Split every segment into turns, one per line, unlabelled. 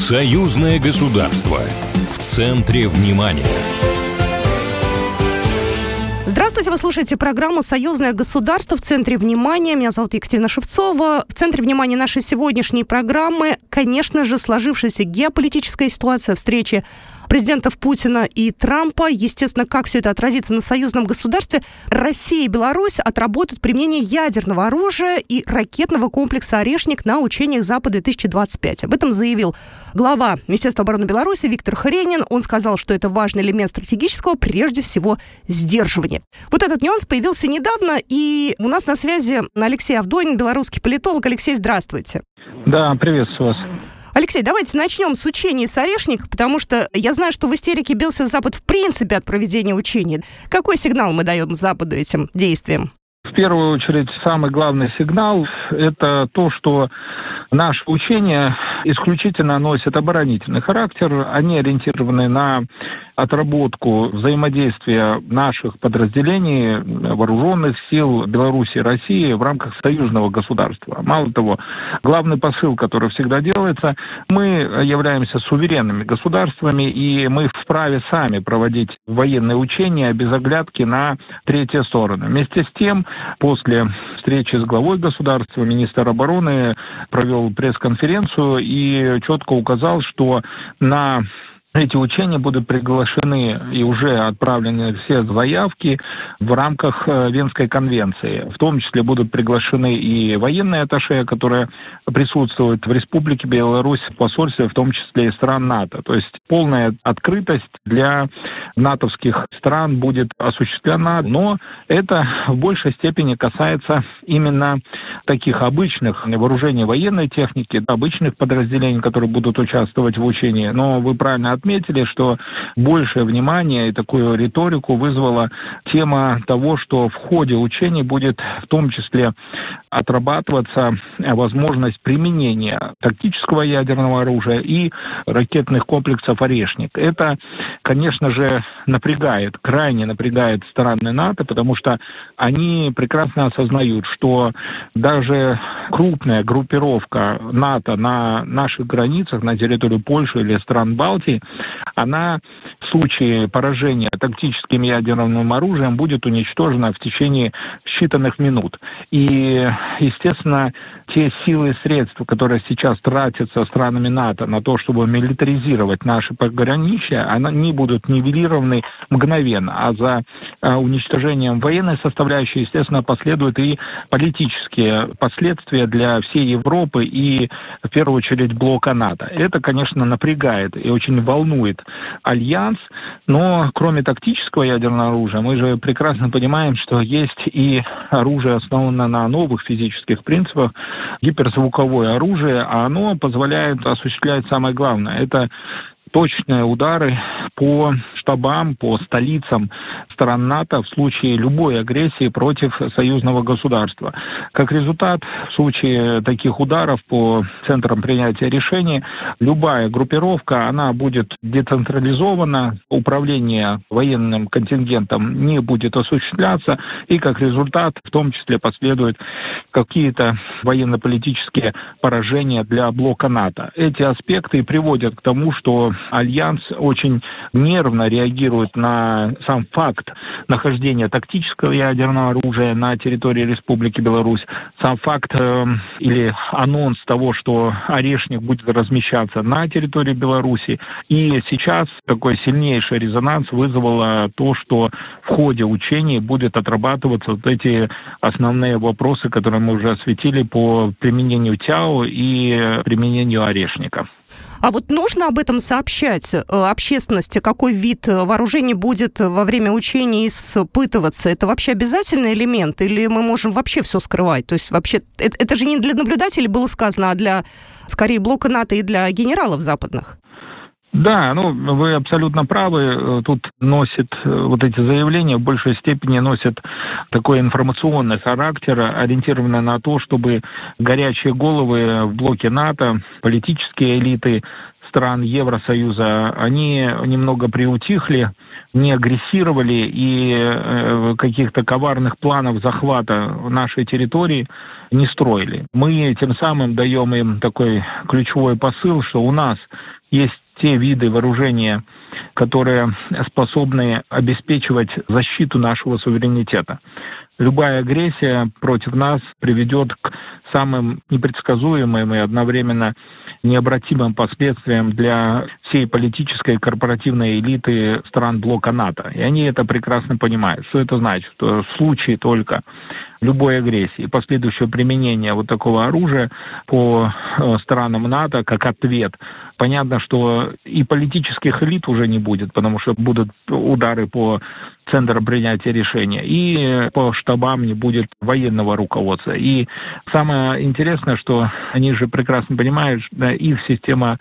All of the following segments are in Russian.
Союзное государство в центре внимания.
Здравствуйте, вы слушаете программу «Союзное государство в центре внимания». Меня зовут Екатерина Шевцова. В центре внимания нашей сегодняшней программы, конечно же, сложившаяся геополитическая ситуация, встречи президентов Путина и Трампа. Естественно, как все это отразится на союзном государстве. Россия и Беларусь отработают применение ядерного оружия и ракетного комплекса «Орешник» на учениях Запад-2025. Об этом заявил глава Министерства обороны Беларуси Виктор Хренин. Он сказал, что это важный элемент стратегического, прежде всего, сдерживания. Вот этот нюанс появился недавно, и у нас на связи Алексей Авдонин, белорусский политолог. Алексей, здравствуйте.
Да, приветствую вас.
Алексей, давайте начнем с учений с «Орешник», потому что я знаю, что в истерике бился Запад в принципе от проведения учений. Какой сигнал мы даем Западу этим действиям?
В первую очередь, самый главный сигнал – это то, что наши учения исключительно носят оборонительный характер. Они ориентированы на отработку взаимодействия наших подразделений, вооруженных сил Беларуси и России в рамках союзного государства. Мало того, главный посыл, который всегда делается, мы являемся суверенными государствами, и мы вправе сами проводить военные учения без оглядки на третьи стороны. Вместе с тем, после встречи с главой государства министр обороны провел пресс-конференцию и четко указал, что на эти учения будут приглашены и уже отправлены все заявки в рамках Венской конвенции. В том числе будут приглашены и военные атташе, которые присутствуют в Республике Беларусь, в посольстве, в том числе и стран НАТО. То есть полная открытость для натовских стран будет осуществлена, но это в большей степени касается именно таких обычных вооружений военной техники, обычных подразделений, которые будут участвовать в учении. Но вы правильно отметили, что большее внимание и такую риторику вызвала тема того, что в ходе учений будет в том числе отрабатываться возможность применения тактического ядерного оружия и ракетных комплексов «Орешник». Это, конечно же, напрягает, крайне напрягает страны НАТО, потому что они прекрасно осознают, что даже крупная группировка НАТО на наших границах, на территории Польши или стран Балтии, она в случае поражения тактическим ядерным оружием будет уничтожена в течение считанных минут. И, естественно, те силы и средства, которые сейчас тратятся странами НАТО на то, чтобы милитаризировать наши пограничья, они будут нивелированы мгновенно. А за уничтожением военной составляющей, естественно, последуют и политические последствия для всей Европы и, в первую очередь, блока НАТО. Это, конечно, напрягает и очень волнует альянс, но кроме тактического ядерного оружия, мы же прекрасно понимаем, что есть и оружие, основанное на новых физических принципах, гиперзвуковое оружие, а оно позволяет осуществлять самое главное. Это точные удары по штабам, по столицам стран НАТО в случае любой агрессии против союзного государства. Как результат, в случае таких ударов по центрам принятия решений, любая группировка, она будет децентрализована, управление военным контингентом не будет осуществляться, и как результат, в том числе, последуют какие-то военно-политические поражения для блока НАТО. Эти аспекты приводят к тому, что Альянс очень нервно реагирует на сам факт нахождения тактического ядерного оружия на территории Республики Беларусь, сам факт или анонс того, что «Орешник» будет размещаться на территории Беларуси. И сейчас такой сильнейший резонанс вызвало то, что в ходе учений будет отрабатываться вот эти основные вопросы, которые мы уже осветили по применению ТЯО и применению «Орешника».
А вот нужно об этом сообщать общественности, какой вид вооружений будет во время учений испытываться? Это вообще обязательный элемент или мы можем вообще все скрывать? То есть вообще это же не для наблюдателей было сказано, а для, скорее, блока НАТО и для генералов западных.
Да, вы абсолютно правы. Тут носит вот эти заявления в большей степени носят такой информационный характер, ориентированный на то, чтобы горячие головы в блоке НАТО, политические элиты стран Евросоюза, они немного приутихли, не агрессировали и каких-то коварных планов захвата нашей территории не строили. Мы тем самым даем им такой ключевой посыл, что у нас есть те виды вооружения, которые способны обеспечивать защиту нашего суверенитета. Любая агрессия против нас приведет к самым непредсказуемым и одновременно необратимым последствиям для всей политической и корпоративной элиты стран блока НАТО. И они это прекрасно понимают. Что это значит? Что в случае только любой агрессии, последующего применения вот такого оружия по странам НАТО как ответ, понятно, что и политических элит уже не будет, потому что будут удары по центрам принятия решения, и по штабам не будет военного руководства. И самое интересное, что они же прекрасно понимают, что их система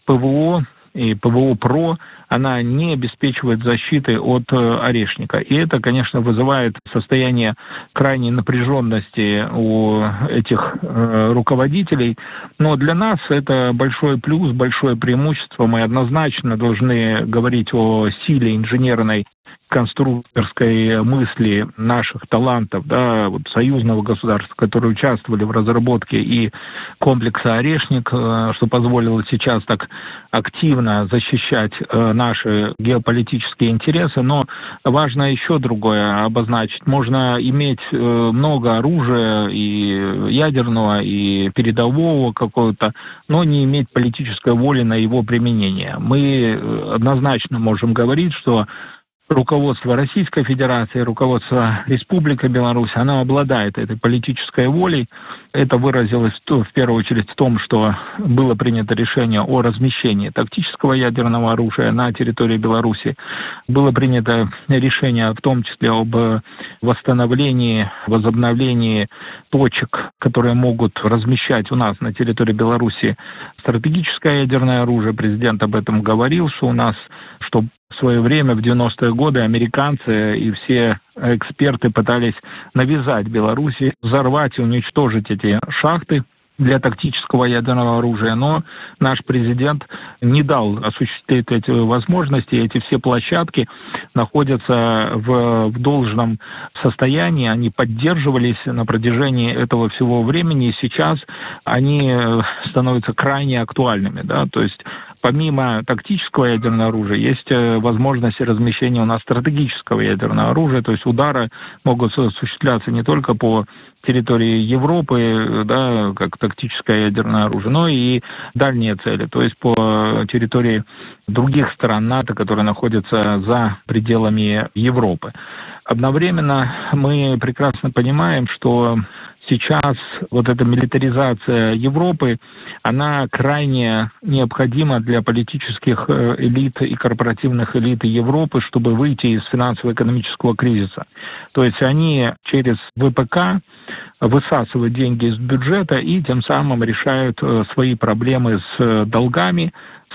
ПВО и ПВО-ПРО, она не обеспечивает защиты от орешника. И это, конечно, вызывает состояние крайней напряженности у этих руководителей. Но для нас это большой плюс, большое преимущество. Мы однозначно должны говорить о силе инженерной конструкторской мысли наших талантов, да, вот союзного государства, которые участвовали в разработке и комплекса «Орешник», что позволило сейчас так активно защищать наши геополитические интересы. Но важно еще другое обозначить. Можно иметь много оружия и ядерного, и передового какого-то, но не иметь политической воли на его применение. Мы однозначно можем говорить, что руководство Российской Федерации, руководство Республики Беларусь, оно обладает этой политической волей. Это выразилось в первую очередь в том, что было принято решение о размещении тактического ядерного оружия на территории Беларуси. Было принято решение в том числе об восстановлении, возобновлении точек, которые могут размещать у нас на территории Беларуси стратегическое ядерное оружие. Президент об этом говорил, что у нас, что в свое время, в 90-е годы, американцы и все эксперты пытались навязать Беларуси, взорвать и уничтожить эти шахты для тактического ядерного оружия, но наш президент не дал осуществить эти возможности. Эти все площадки находятся в должном состоянии, они поддерживались на протяжении этого всего времени, и сейчас они становятся крайне актуальными. Да? То есть помимо тактического ядерного оружия есть возможность размещения у нас стратегического ядерного оружия, то есть удары могут осуществляться не только по территории Европы, да, как тактическое ядерное оружие, но и дальние цели, то есть по территории других стран НАТО, которые находятся за пределами Европы. Одновременно мы прекрасно понимаем, что сейчас вот эта милитаризация Европы, она крайне необходима для политических элит и корпоративных элит Европы, чтобы выйти из финансово-экономического кризиса. То есть они через ВПК высасывают деньги из бюджета и тем самым решают свои проблемы с долгами,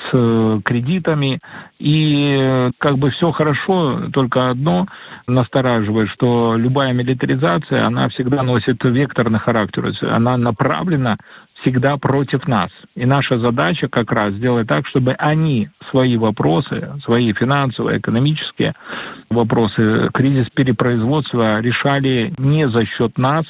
с кредитами. И как бы все хорошо, только одно настораживает, что любая милитаризация, она всегда носит векторный характер, она направлена всегда против нас. И наша задача как раз сделать так, чтобы они свои вопросы, свои финансовые, экономические вопросы, кризис перепроизводства решали не за счет нас,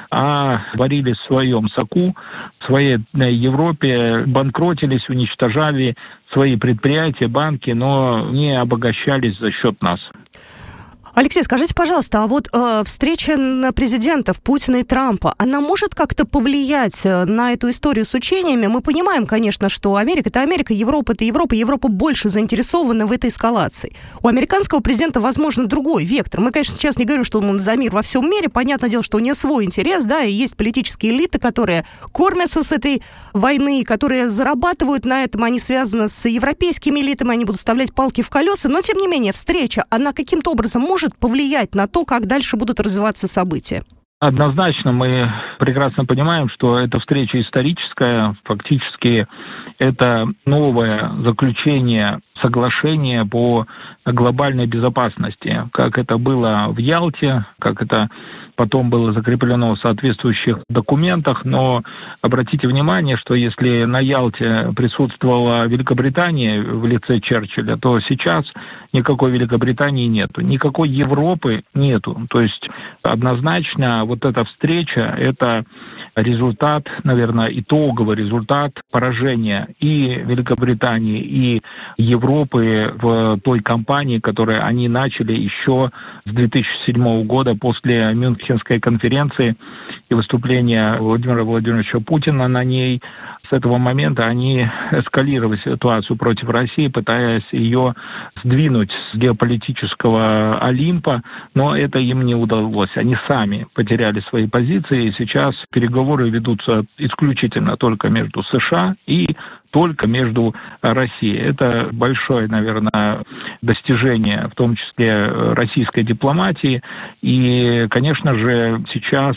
а варились в своем соку, в своей Европе, банкротились, уничтожали свои предприятия, банки, но не обогащались за счет нас.
Алексей, скажите, пожалуйста, а вот встреча президентов Путина и Трампа, она может как-то повлиять на эту историю с учениями? Мы понимаем, конечно, что Америка — это Америка, Европа — это Европа, Европа больше заинтересована в этой эскалации. У американского президента, возможно, другой вектор. Мы, конечно, сейчас не говорим, что он за мир во всем мире. Понятное дело, что у него свой интерес, да, и есть политические элиты, которые кормятся с этой войны, которые зарабатывают на этом, они связаны с европейскими элитами, они будут вставлять палки в колеса, но, тем не менее, встреча, она каким-то образом может повлиять на то, как дальше будут развиваться события?
Однозначно мы прекрасно понимаем, что эта встреча историческая, фактически это новое заключение соглашения по глобальной безопасности, как это было в Ялте, как это потом было закреплено в соответствующих документах, но обратите внимание, что если на Ялте присутствовала Великобритания в лице Черчилля, то сейчас никакой Великобритании нету, никакой Европы нету. То есть однозначно вот эта встреча – это результат, наверное, итоговый результат поражения и Великобритании, и Европы в той кампании, которую они начали еще с 2007 года после Мюнхенской конференции и выступления Владимира Владимировича Путина на ней. С этого момента они эскалировали ситуацию против России, пытаясь ее сдвинуть с геополитического Олимпа, но это им не удалось. Они сами потеряли свои позиции, и сейчас переговоры ведутся исключительно только между США и только между Россией. Это большое, наверное, достижение, в том числе российской дипломатии. И, конечно же, сейчас,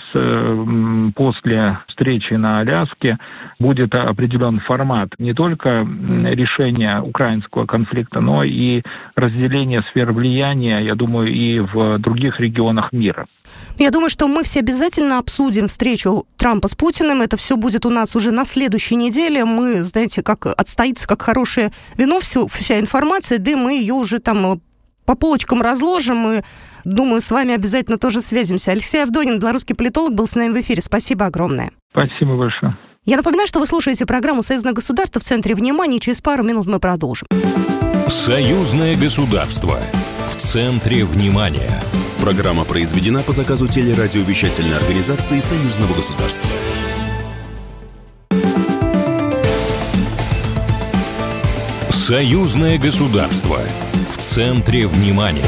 после встречи на Аляске, будет определен формат не только решения украинского конфликта, но и разделения сфер влияния, я думаю, и в других регионах мира.
Я думаю, что мы все обязательно обсудим встречу Трампа с Путиным. Это все будет у нас уже на следующей неделе. Мы, знаете, как отстоится, как хорошее вино, вся информация, да и мы ее уже там по полочкам разложим. И, думаю, с вами обязательно тоже связимся. Алексей Авдонин, белорусский политолог, был с нами в эфире. Спасибо огромное.
Спасибо большое.
Я напоминаю, что вы слушаете программу «Союзное государство» в центре внимания. Через пару минут мы продолжим.
Союзное государство в центре внимания.
Программа произведена по заказу телерадиовещательной организации Союзного государства.
Союзное государство в центре внимания.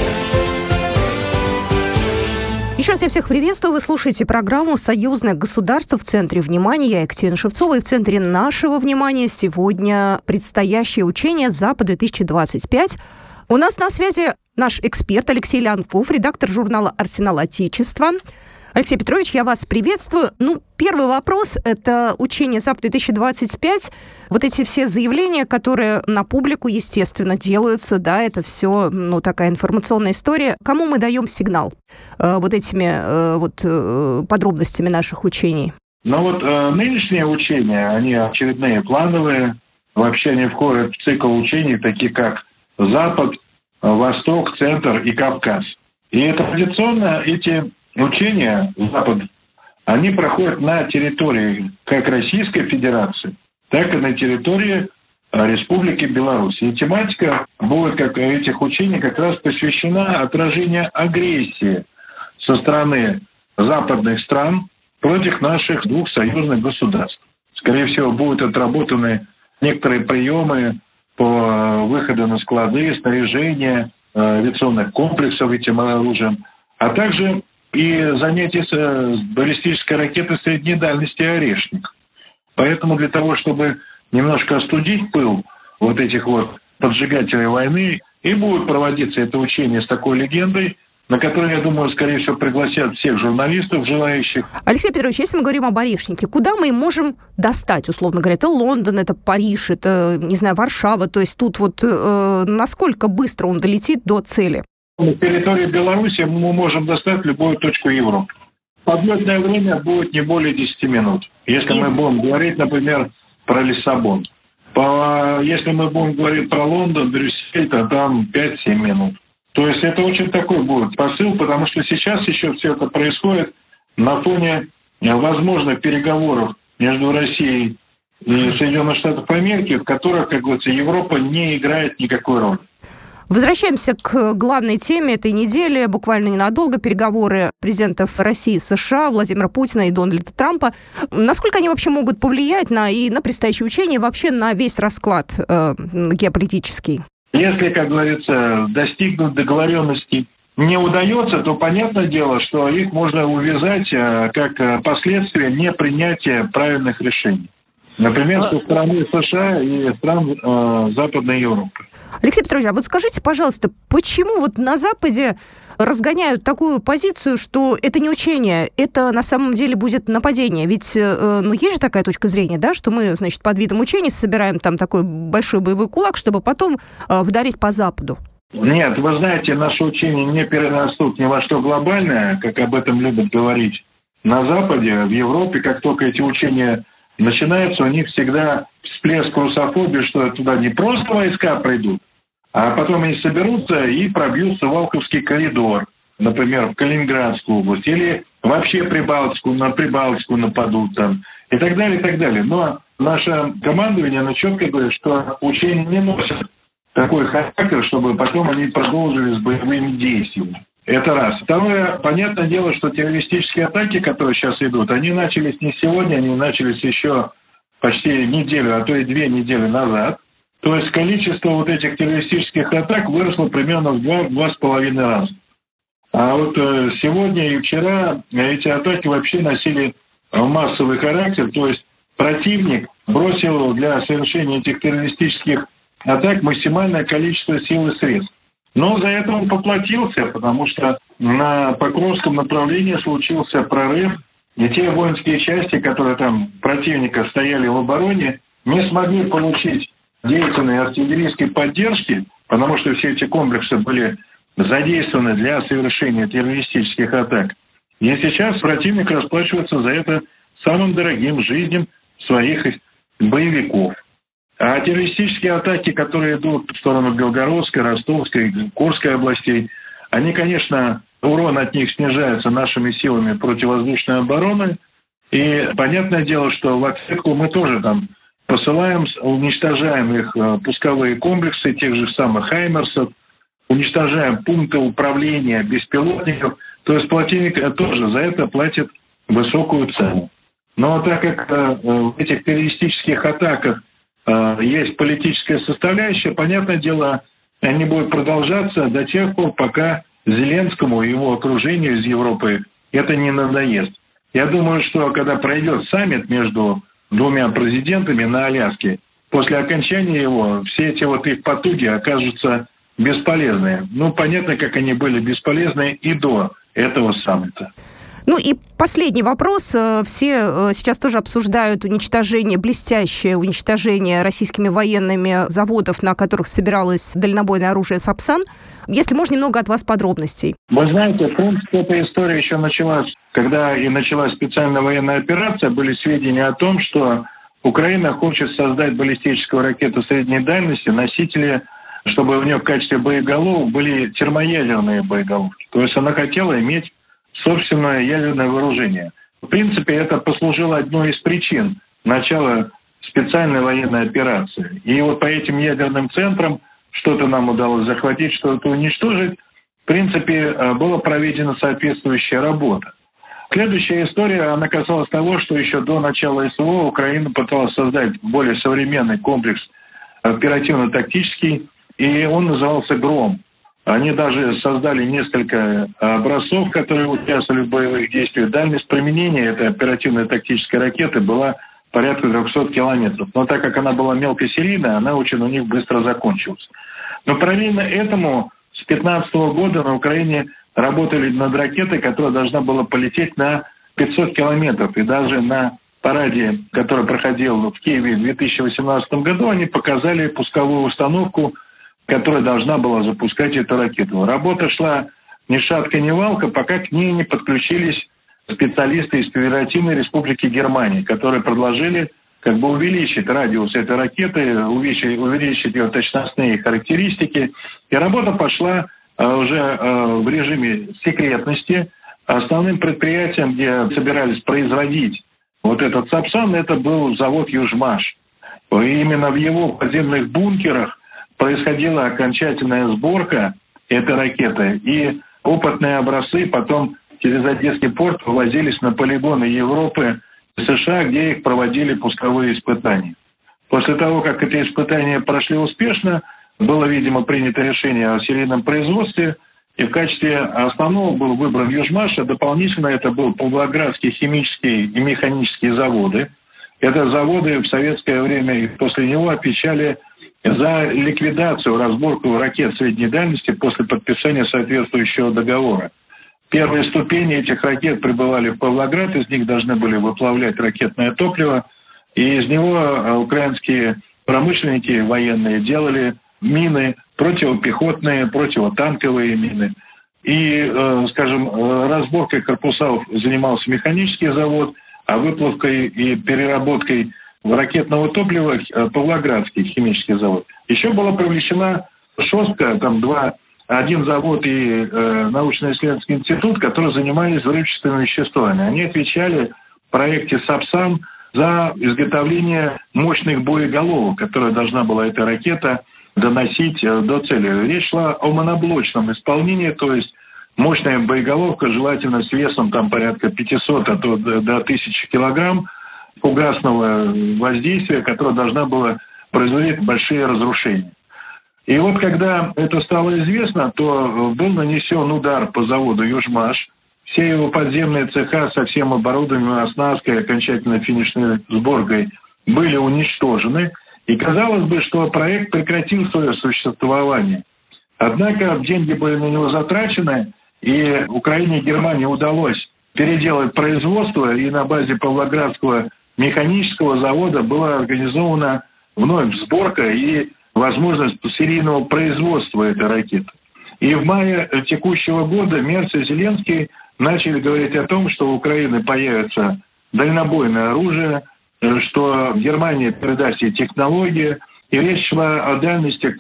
Еще раз я всех приветствую. Вы слушаете программу «Союзное государство в центре внимания». Я Екатерина Шевцова. И в центре нашего внимания сегодня предстоящее учение «Запад-2025». У нас на связи наш эксперт Алексей Лянков, редактор журнала «Арсенал Отечества». Алексей Петрович, я вас приветствую. Первый вопрос – это учение «Запад-2025». Вот эти все заявления, которые на публику, естественно, делаются, да, это все, такая информационная история. Кому мы даем сигнал вот этими подробностями наших учений?
Нынешние учения, они очередные, плановые. Вообще они входят в цикл учений, такие как Запад, Восток, Центр и Кавказ. И традиционно эти учения Запад, они проходят на территории как Российской Федерации, так и на территории Республики Беларусь. И тематика будет как этих учений как раз посвящена отражению агрессии со стороны западных стран против наших двух союзных государств. Скорее всего, будут отработаны некоторые приемы по выходу на склады, снаряжения авиационных комплексов этим оружием, а также и занятия с баллистической ракетой средней дальности «Орешник». Поэтому для того, чтобы немножко остудить пыл вот этих поджигателей войны, и будет проводиться это учение с такой легендой, на которое, я думаю, скорее всего, пригласят всех журналистов, желающих.
Алексей Петрович, если мы говорим об «Орешнике», куда мы можем достать, условно говоря? Это Лондон, это Париж, это, Варшава. То есть тут насколько быстро он долетит до цели?
На территории Беларуси мы можем достать любую точку Европы. Подлетное время будет не более 10 минут. Если мы будем говорить, например, про Лиссабон. Если мы будем говорить про Лондон, Брюссель, то там 5-7 минут. То есть это очень такой будет посыл, потому что сейчас еще все это происходит на фоне возможных переговоров между Россией и Соединенных Штатов Америки, в которых, как говорится, Европа не играет никакой роли.
Возвращаемся к главной теме этой недели, буквально ненадолго, переговоры президентов России и США, Владимира Путина и Дональда Трампа. Насколько они вообще могут повлиять на предстоящее учение, вообще на весь расклад геополитический?
Если, как говорится, достигнуть договоренности не удается, то понятное дело, что их можно увязать как последствия непринятия правильных решений. Например, со стороны США и стран Западной Европы.
Алексей Петрович, а вот скажите, пожалуйста, почему вот на Западе разгоняют такую позицию, что это не учение, это на самом деле будет нападение? Ведь, есть же такая точка зрения, да, что мы, значит, под видом учений собираем там такой большой боевой кулак, чтобы потом вдарить по Западу.
Нет, вы знаете, наши учения не перерастут ни во что глобальное, как об этом любят говорить. На Западе, в Европе, как только эти учения начинаются, у них всегда всплеск русофобии, что туда не просто войска придут, а потом они соберутся и пробьют Суwałкowский коридор, например, в Калининградскую область, или вообще на Прибалтику нападут там, и так далее, и так далее. Но наше командование, оно четко говорит, что учения не носят такой характер, чтобы потом они продолжили с боевыми действиями. Это раз. Второе, понятное дело, что террористические атаки, которые сейчас идут, они начались не сегодня, они начались еще почти неделю, а то и 2 недели назад. То есть количество вот этих террористических атак выросло примерно в 2,5 раза. А вот сегодня и вчера эти атаки вообще носили массовый характер, то есть противник бросил для совершения этих террористических атак максимальное количество сил и средств. Но за это он поплатился, потому что на Покровском направлении случился прорыв, и те воинские части, которые там противника стояли в обороне, не смогли получить деятельной артиллерийской поддержки, потому что все эти комплексы были задействованы для совершения террористических атак. И сейчас противник расплачивается за это самым дорогим жизням своих боевиков. А террористические атаки, которые идут в сторону Белгородской, Ростовской, Курской областей, они, конечно, урон от них снижается нашими силами противовоздушной обороны. И понятное дело, что в ответку мы тоже там посылаем, уничтожаем их пусковые комплексы, тех же самых «Хаймерсов», уничтожаем пункты управления беспилотников. То есть противник тоже за это платит высокую цену. Но так как в этих террористических атаках есть политическая составляющая, понятное дело, они будут продолжаться до тех пор, пока Зеленскому и его окружению из Европы это не надоест. Я думаю, что когда пройдет саммит между 2 президентами на Аляске, после окончания его все эти вот их потуги окажутся бесполезны. Ну, понятно, как они были бесполезны и до этого саммита.
Ну и последний вопрос. Все сейчас тоже обсуждают блестящее уничтожение российскими военными заводов, на которых собиралось дальнобойное оружие «Сапсан». Если можно, немного от вас подробностей.
Вы знаете, в принципе, эта история еще началась, когда и началась специальная военная операция, были сведения о том, что Украина хочет создать баллистическую ракету средней дальности, носители, чтобы у нее в качестве боеголовок были термоядерные боеголовки. То есть она хотела иметь собственное ядерное вооружение. В принципе, это послужило одной из причин начала специальной военной операции. И вот по этим ядерным центрам что-то нам удалось захватить, что-то уничтожить. В принципе, была проведена соответствующая работа. Следующая история, она касалась того, что еще до начала СВО Украина пыталась создать более современный комплекс оперативно-тактический, и он назывался «Гром». Они даже создали несколько образцов, которые участвовали в боевых действиях. Дальность применения этой оперативной тактической ракеты была порядка 300 километров. Но так как она была мелкосерийная, она очень у них быстро закончилась. Но параллельно этому с 2015 года на Украине работали над ракетой, которая должна была полететь на 500 километров. И даже на параде, который проходил в Киеве в 2018 году, они показали пусковую установку, которая должна была запускать эту ракету. Работа шла ни шатка, ни валка, пока к ней не подключились специалисты из Федеративной Республики Германии, которые предложили увеличить радиус этой ракеты, увеличить ее точностные характеристики. И работа пошла уже в режиме секретности. Основным предприятием, где собирались производить вот этот «Сапсан», это был завод «Южмаш». И именно в его подземных бункерах происходила окончательная сборка этой ракеты, и опытные образцы потом через Одесский порт вывозились на полигоны Европы и США, где их проводили пусковые испытания. После того, как эти испытания прошли успешно, было, видимо, принято решение о серийном производстве, и в качестве основного был выбран «Южмаш», а дополнительно это был Павлоградские химические и механические заводы. Это заводы в советское время и после него отвечали за ликвидацию, разборку ракет средней дальности после подписания соответствующего договора. Первые ступени этих ракет прибывали в Павлоград, из них должны были выплавлять ракетное топливо, и из него украинские промышленники военные делали мины, противопехотные, противотанковые мины. И, разборкой корпусов занимался механический завод, а выплавкой и переработкой ракетного топлива Павлоградский химический завод. Еще была привлечена ШОСКа, один завод и научно-исследовательский институт, которые занимались взрывчатыми веществами. Они отвечали в проекте «Сапсан» за изготовление мощных боеголовок, которые должна была эта ракета доносить до цели. Речь шла о моноблочном исполнении, то есть мощная боеголовка, желательно с весом порядка 500 до 1000 килограмм фугасного воздействия, которое должна была производить большие разрушения. И вот когда это стало известно, то был нанесен удар по заводу «Южмаш». Все его подземные цеха со всем оборудованием, оснасткой, окончательной финишной сборкой были уничтожены. И казалось бы, что проект прекратил свое существование. Однако деньги были на него затрачены, и Украине и Германии удалось переделать производство, и на базе Павлоградского механического завода была организована вновь сборка и возможность серийного производства этой ракеты. И в мае текущего года Мерц и Зеленский начали говорить о том, что у Украины появится дальнобойное оружие, что Германия передаст ей технологии, и речь шла о дальностях и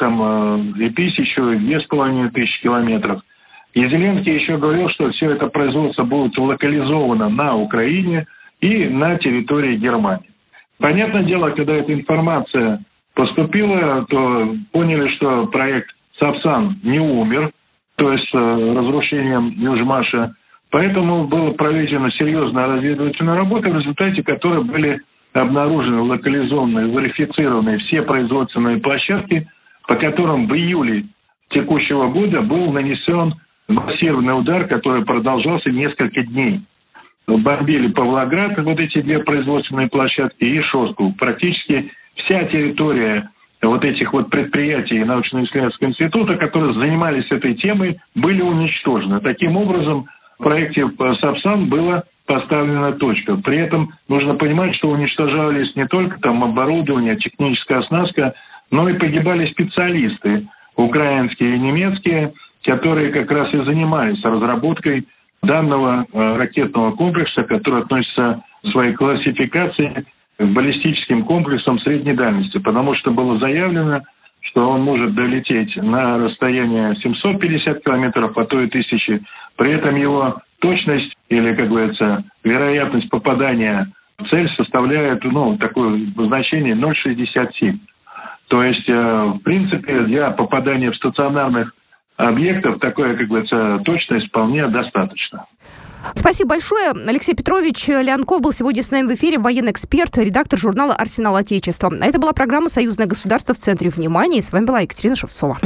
1000, и 2500 километров. И Зеленский еще говорил, что все это производство будет локализовано на Украине и на территории Германии. Понятное дело, когда эта информация поступила, то поняли, что проект «Сапсан» не умер, то есть с разрушением Южмаша. Поэтому была проведена серьезная разведывательная работа, в результате которой были обнаружены, локализованные, верифицированные все производственные площадки, по которым в июле текущего года был нанесен массированный удар, который продолжался несколько дней. Бомбили Павлоград, эти две производственные площадки, и ШОСКу. Практически вся территория этих предприятий научно-исследовательского института, которые занимались этой темой, были уничтожены. Таким образом, в проекте «Сапсан» была поставлена точка. При этом нужно понимать, что уничтожались не только оборудование, техническая оснастка, но и погибали специалисты, украинские и немецкие, которые как раз и занимались разработкой данного ракетного комплекса, который относится в своей классификации к баллистическим комплексам средней дальности, потому что было заявлено, что он может долететь на расстояние 750 километров, а то и 1000. При этом его точность или, как говорится, вероятность попадания в цель составляет такое значение 0,67. То есть, в принципе, для попадания в стационарных объектов такая, как говорится, точность вполне достаточно.
Спасибо большое. Алексей Петрович Леонков был сегодня с нами в эфире, военный эксперт, редактор журнала «Арсенал Отечества». А это была программа «Союзное государство» в центре внимания. И с вами была Екатерина Шевцова.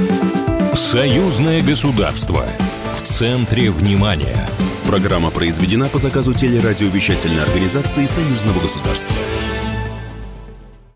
Союзное государство в центре внимания.
Программа произведена по заказу телерадиовещательной организации Союзного государства.